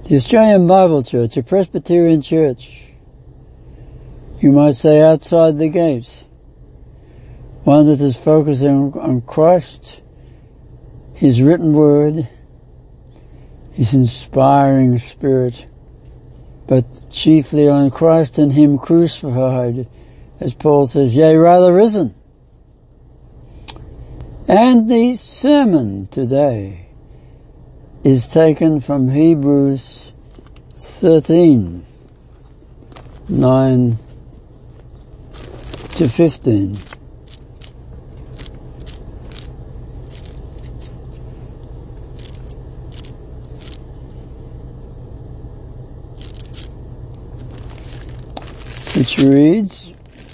The Australian Bible Church, a Presbyterian church, you might say outside the gate, one that is focusing on Christ, His written word, His inspiring spirit, but chiefly on Christ and Him crucified, as Paul says, yea, rather risen. And the sermon today is taken from Hebrews 13, 9 to 15. Which reads,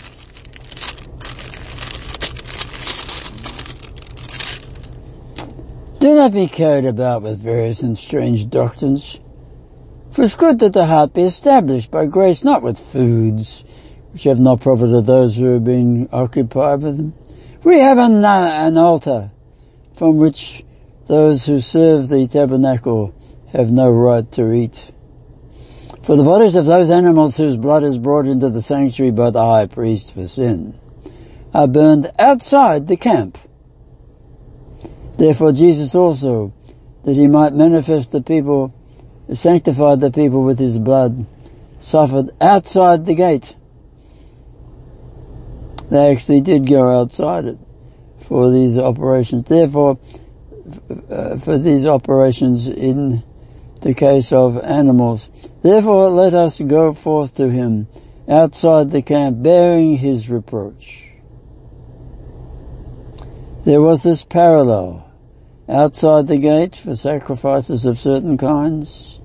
do not be carried about with various and strange doctrines, for it's good that the heart be established by grace, not with foods, which have not profited those who have been occupied with them. We have an altar from which those who serve the tabernacle have no right to eat. For the bodies of those animals whose blood is brought into the sanctuary by the high priest for sin are burned outside the camp. Therefore Jesus also, that He might manifest the people, sanctify the people with His blood, suffered outside the gate. They actually did go outside it for these operations. Therefore, for these operations in the case of animals. Therefore let us go forth to Him outside the camp, bearing His reproach. There was this parallel outside the gate for sacrifices of certain kinds.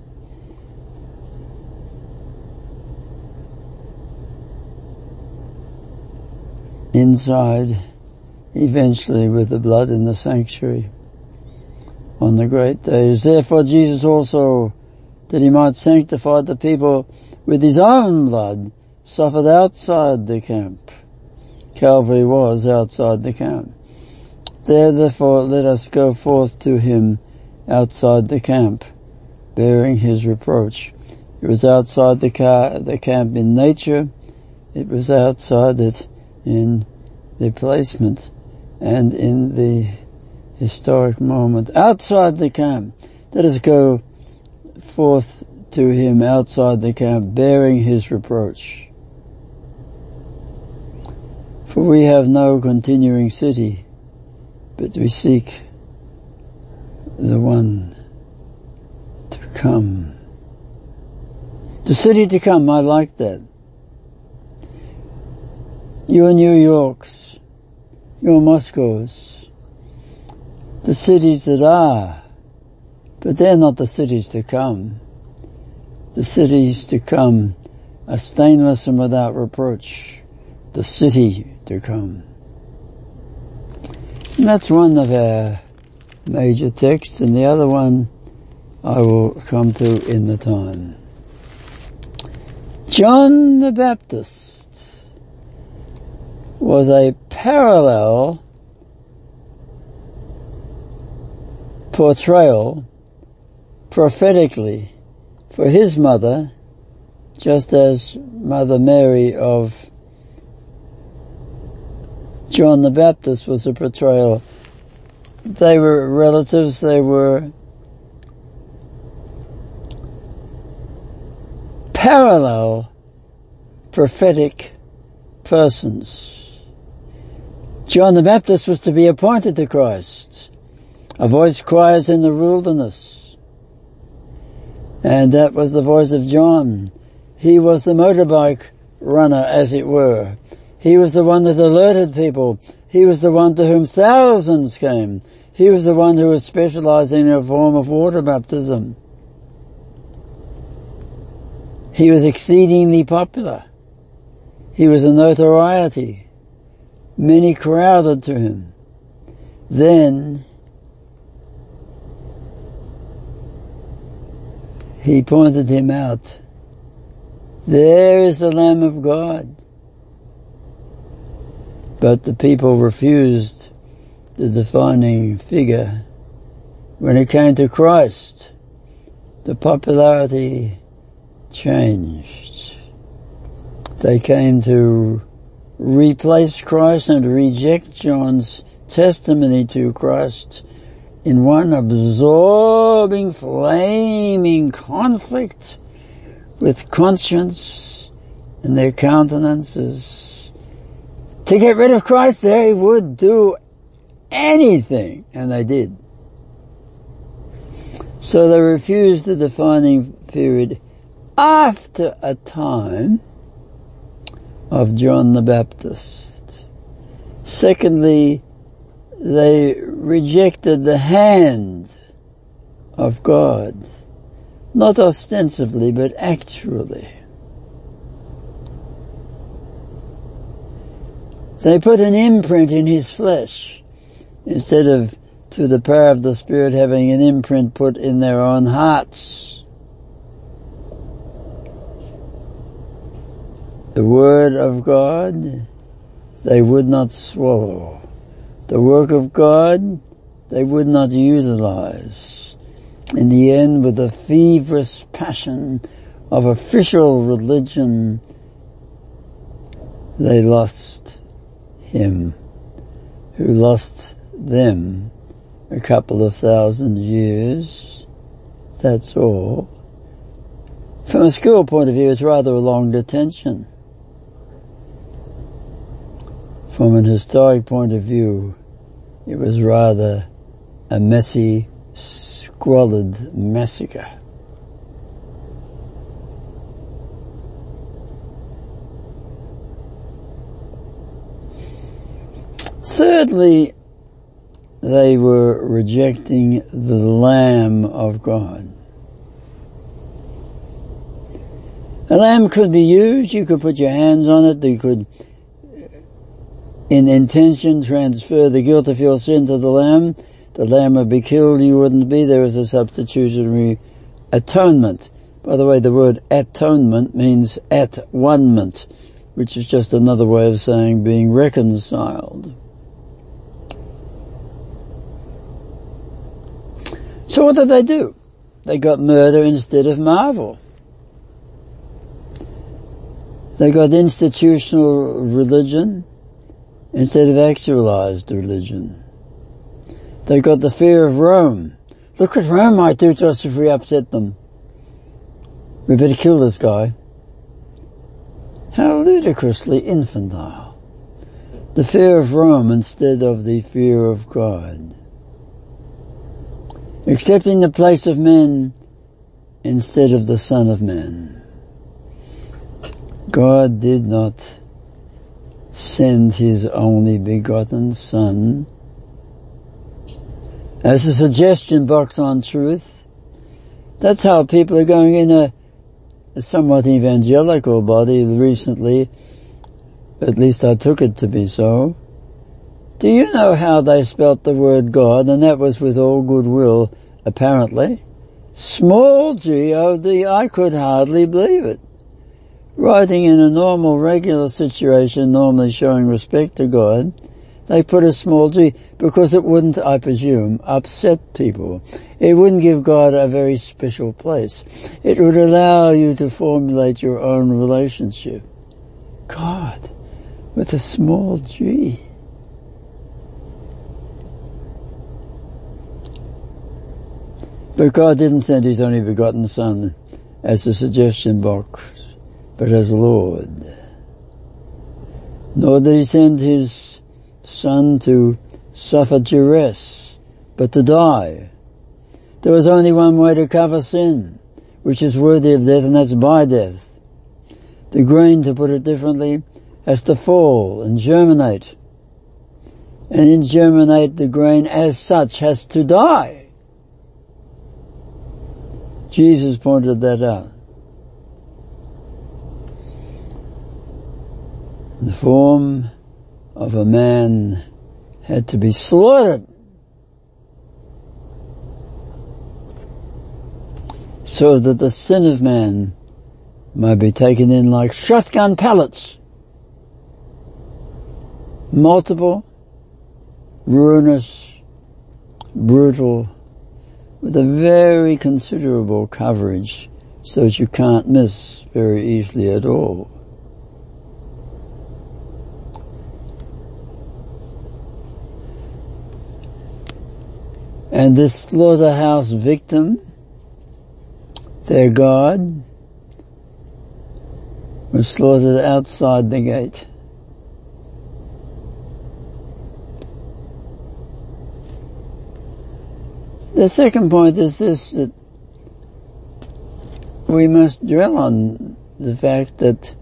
Inside, eventually with the blood in the sanctuary on the great days. Therefore Jesus also, that He might sanctify the people with His own blood, suffered outside the camp. Calvary was outside the camp. Therefore let us go forth to Him outside the camp, bearing His reproach. It was outside the camp in nature, it was outside it in the placement and in the historic moment. Outside the camp, let us go forth to Him outside the camp, bearing His reproach. For we have no continuing city, but we seek the one to come. The city to come, I like that. Your New Yorks, your Moscows, the cities that are, but they're not the cities to come. The cities to come are stainless and without reproach. The city to come. And that's one of our major texts, and the other one I will come to in the time. John the Baptist was a parallel portrayal prophetically for his mother, just as Mother Mary of John the Baptist was a portrayal. They were relatives, they were parallel prophetic persons. John the Baptist was to be appointed to Christ. A voice cries in the wilderness. And that was the voice of John. He was the motorbike runner, as it were. He was the one that alerted people. He was the one to whom thousands came. He was the one who was specializing in a form of water baptism. He was exceedingly popular. He was a notoriety. Many crowded to him. Then he pointed him out. There is the Lamb of God. But the people refused the defining figure. When it came to Christ, the popularity changed. They came to replace Christ and to reject John's testimony to Christ in one absorbing, flaming conflict with conscience and their countenances. To get rid of Christ, they would do anything, and they did. So they refused the defining period after a time of John the Baptist. Secondly, they rejected the hand of God, not ostensively, but actually. They put an imprint in his flesh, instead of, through the power of the Spirit, having an imprint put in their own hearts. The Word of God they would not swallow. The work of God they would not utilize. In the end, with the feverish passion of official religion, they lost him, who lost them a couple of 1,000 years. That's all. From a school point of view, it's rather a long detention. From an historic point of view, it was rather a messy, squalid massacre. Thirdly, they were rejecting the Lamb of God. A lamb could be used, you could put your hands on it, you could, in intention, transfer the guilt of your sin to the lamb. The lamb would be killed, you wouldn't be. There is a substitutionary atonement. By the way, the word atonement means at-one-ment, which is just another way of saying being reconciled. So what did they do? They got murder instead of marvel. They got institutional religion instead of actualized religion. They got the fear of Rome. Look what Rome might do to us if we upset them. We better kill this guy. How ludicrously infantile. The fear of Rome instead of the fear of God. Accepting the place of men instead of the Son of Man. God did not send his only begotten Son as a suggestion box on truth. That's how people are going in a somewhat evangelical body recently. At least I took it to be so. Do you know how they spelt the word God? And that was with all goodwill, apparently. Small G-O-D, I could hardly believe it. Writing in a normal, regular situation, normally showing respect to God, they put a small g, because it wouldn't, I presume, upset people. It wouldn't give God a very special place. It would allow you to formulate your own relationship. God, with a small g. But God didn't send his only begotten Son as a suggestion box, but as Lord. Nor did he send his Son to suffer duress, but to die. There was only one way to cover sin, which is worthy of death, and that's by death. The grain, to put it differently, has to fall and germinate. And in germinate, the grain as such has to die. Jesus pointed that out. The form of a man had to be slaughtered so that the sin of man might be taken in like shotgun pellets. Multiple, ruinous, brutal, with a very considerable coverage so that you can't miss very easily at all. And this slaughterhouse victim, their God, was slaughtered outside the gate. The second point is this, that we must dwell on the fact that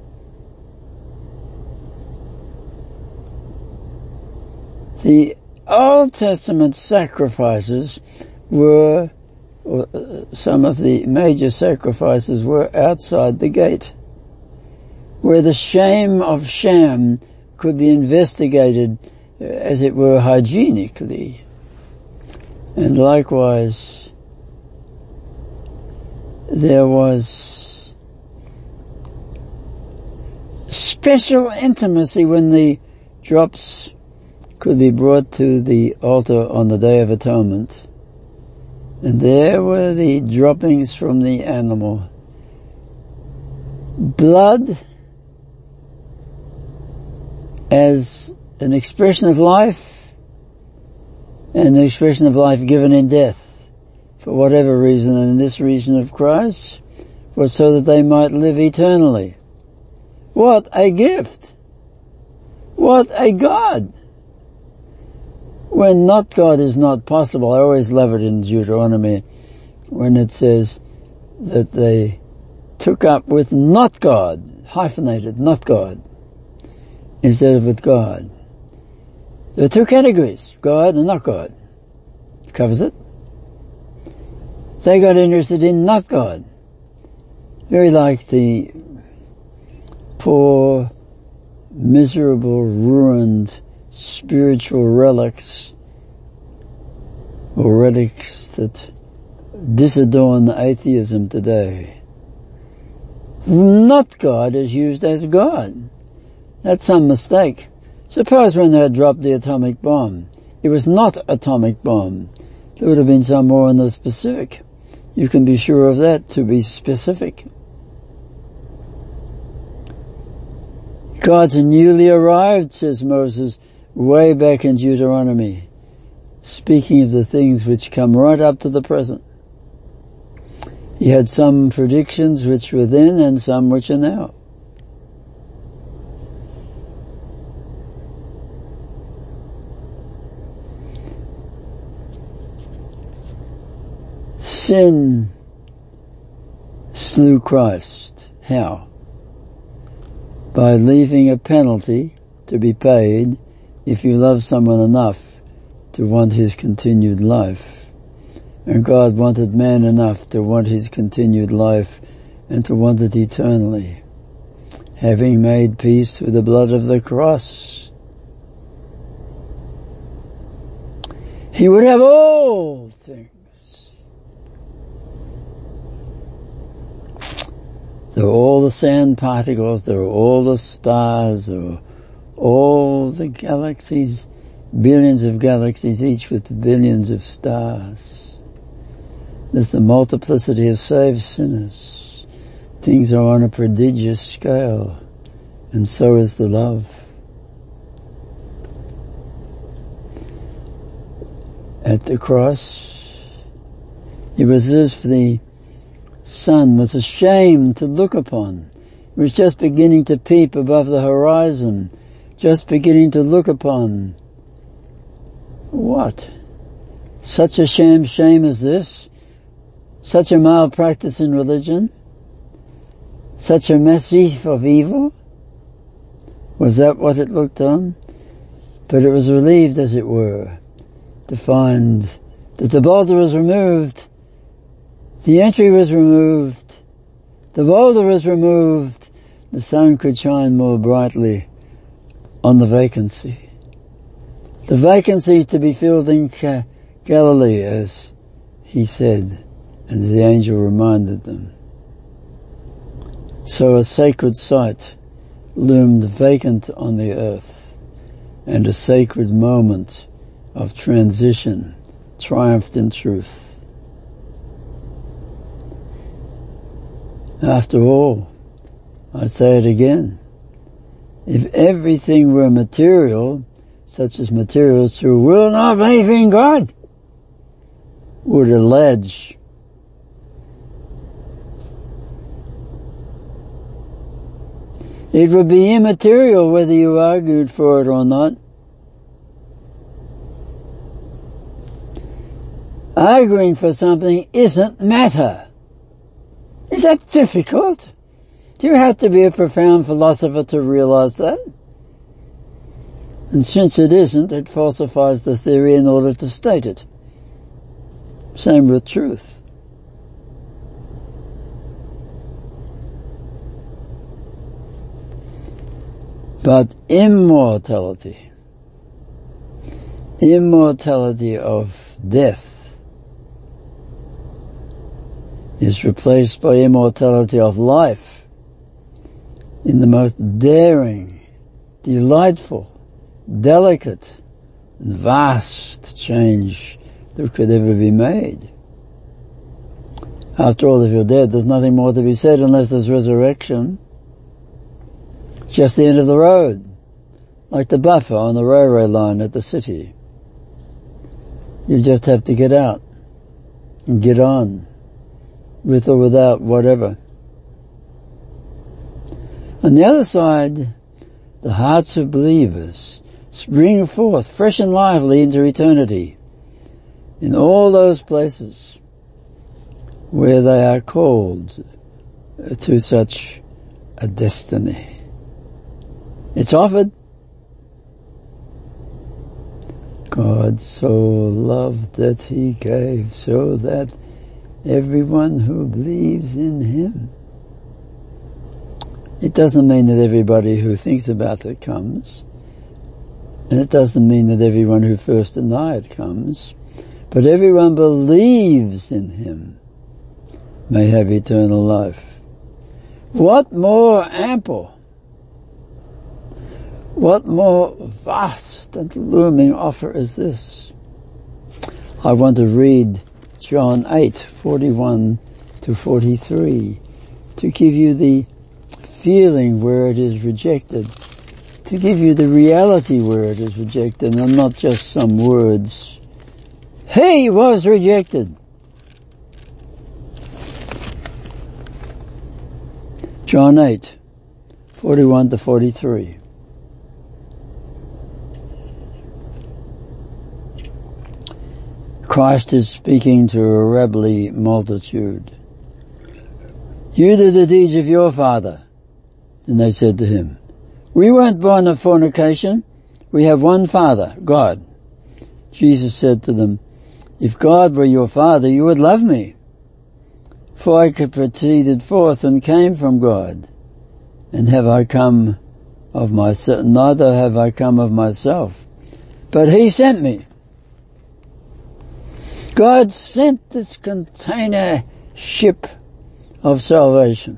the Old Testament sacrifices were, or some of the major sacrifices were outside the gate, where the shame of Shem could be investigated, as it were, hygienically. And likewise, there was special intimacy when the drops could be brought to the altar on the Day of Atonement. And there were the droppings from the animal. Blood as an expression of life, and the expression of life given in death, for whatever reason, and this reason of Christ was so that they might live eternally. What a gift! What a God! When not God is not possible, I always love it in Deuteronomy when it says that they took up with not God, hyphenated, not God, instead of with God. There are two categories, God and not God. Covers it. They got interested in not God. Very like the poor, miserable, ruined spiritual relics or relics that disadorn atheism today. Not God is used as God. That's some mistake. Suppose when they had dropped the atomic bomb, it was not atomic bomb. There would have been some more in the specific. You can be sure of that, to be specific. God's newly arrived, says Moses, way back in Deuteronomy, speaking of the things which come right up to the present. He had some predictions which were then and some which are now. Sin slew Christ. How? By leaving a penalty to be paid if you love someone enough to want his continued life. And God wanted man enough to want his continued life and to want it eternally, having made peace through the blood of the cross. He would have all things. There are all the sand particles, there are all the stars, there are all the galaxies, billions of galaxies, each with billions of stars. There's the multiplicity of saved sinners. Things are on a prodigious scale, and so is the love. At the cross, it was as if the sun was ashamed to look upon. It was just beginning to peep above the horizon, just beginning to look upon. What? Such a shame as this? Such a malpractice in religion? Such a mischief of evil? Was that what it looked on? But it was relieved, as it were, to find that the boulder was removed. The entry was removed, the boulder was removed, the sun could shine more brightly on the vacancy. The vacancy to be filled in Galilee, as he said, and the angel reminded them. So a sacred site loomed vacant on the earth, and a sacred moment of transition triumphed in truth. After all, I say it again, if everything were material, such as materials who will not believe in God would allege it would be immaterial whether you argued for it or not. Arguing for something isn't matter. Is that difficult? Do you have to be a profound philosopher to realize that? And since it isn't, it falsifies the theory in order to state it. Same with truth. But immortality of death is replaced by immortality of life in the most daring, delightful, delicate, and vast change that could ever be made. After all, if you're dead, there's nothing more to be said unless there's resurrection. Just the end of the road, like the buffer on the railway line at the city. You just have to get out and get on, with or without whatever. On the other side, the hearts of believers spring forth fresh and lively into eternity in all those places where they are called to such a destiny. It's offered. God so loved that he gave, so that everyone who believes in him. It doesn't mean that everybody who thinks about it comes, and it doesn't mean that everyone who first denied comes, but everyone believes in him may have eternal life. What more ample, what more vast and looming offer is this? I want to read John 8:41 to 43 to give you the feeling where it is rejected, to give you the reality where it is rejected, and not just some words. He was rejected. John 8:41 to 43. Christ is speaking to a rabble multitude. You do the deeds of your father. And they said to him, we weren't born of fornication. We have one Father, God. Jesus said to them, if God were your Father, you would love me. For I proceeded forth and came from God. And have I come of myself? Neither have I come of myself, but he sent me. God sent this container ship of salvation.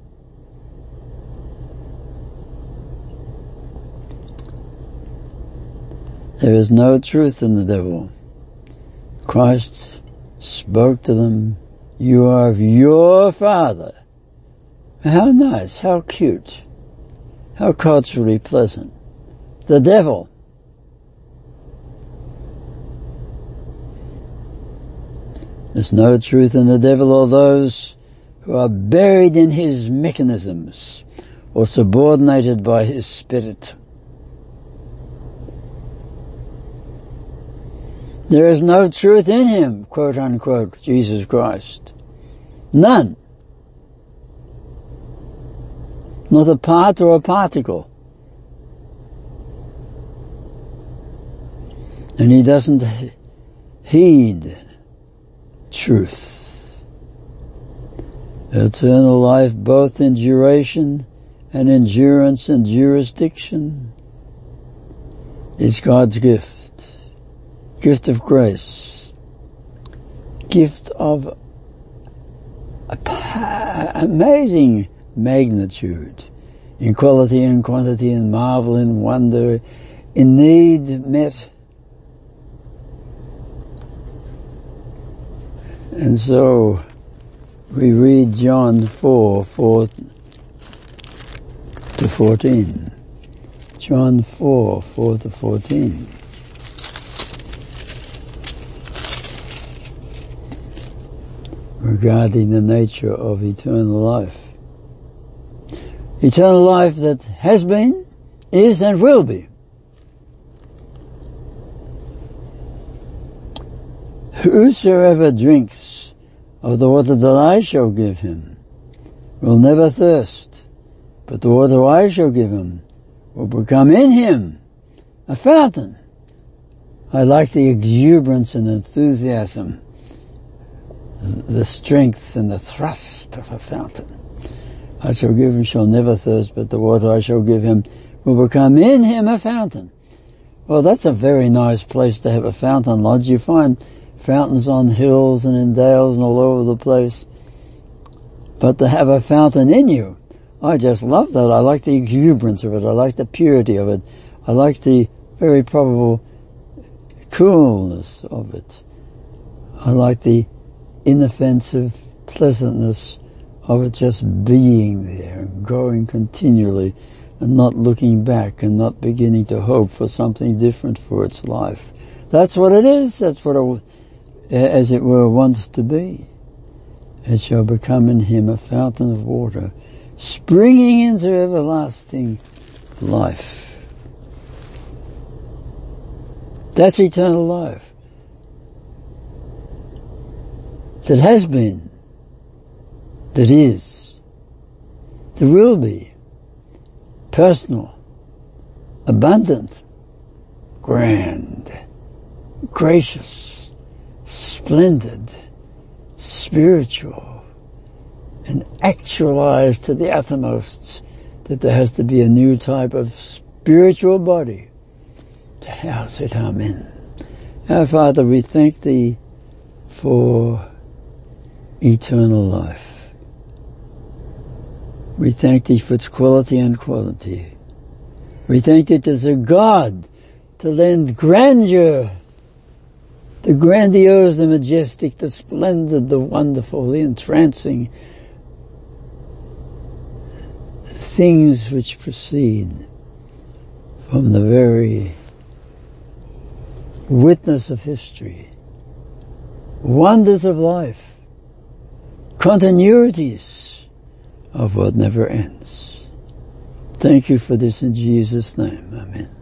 There is no truth in the devil. Christ spoke to them, you are of your Father. How nice, how cute, how culturally pleasant. The devil. There's no truth in the devil or those who are buried in his mechanisms or subordinated by his spirit. There is no truth in him, quote unquote, Jesus Christ. None. Not a part or a particle. And he doesn't heed truth. Eternal life both in duration and endurance and jurisdiction is God's gift. Gift of grace. Gift of amazing magnitude in quality and quantity, in marvel, in wonder, in need met. And so we read John 4:4-14. John 4:4-14. Regarding the nature of eternal life. Eternal life that has been, is and will be. Whosoever drinks of the water that I shall give him will never thirst, but the water I shall give him will become in him a fountain. I like the exuberance and enthusiasm, the strength and the thrust of a fountain. I shall give him shall never thirst, but the water I shall give him will become in him a fountain. Well, that's a very nice place to have a fountain lodge. You find fountains on hills and in dales and all over the place. But to have a fountain in you, I just love that. I like the exuberance of it. I like the purity of it. I like the very probable coolness of it. I like the inoffensive pleasantness of it just being there and growing continually and not looking back and not beginning to hope for something different for its life. That's what it is. That's what it, as it were, wants to be. It shall become in him a fountain of water, springing into everlasting life. That's eternal life. That has been, that is, that will be, personal, abundant, grand, gracious, splendid, spiritual, and actualized to the uttermost, that there has to be a new type of spiritual body to house it. Amen. Our Father, we thank Thee for eternal life. We thank Thee for its quality and quantity. We thank Thee as a God to lend grandeur, the grandiose, the majestic, the splendid, the wonderful, the entrancing things which proceed from the very witness of history, wonders of life, continuities of what never ends. Thank you for this in Jesus' name. Amen.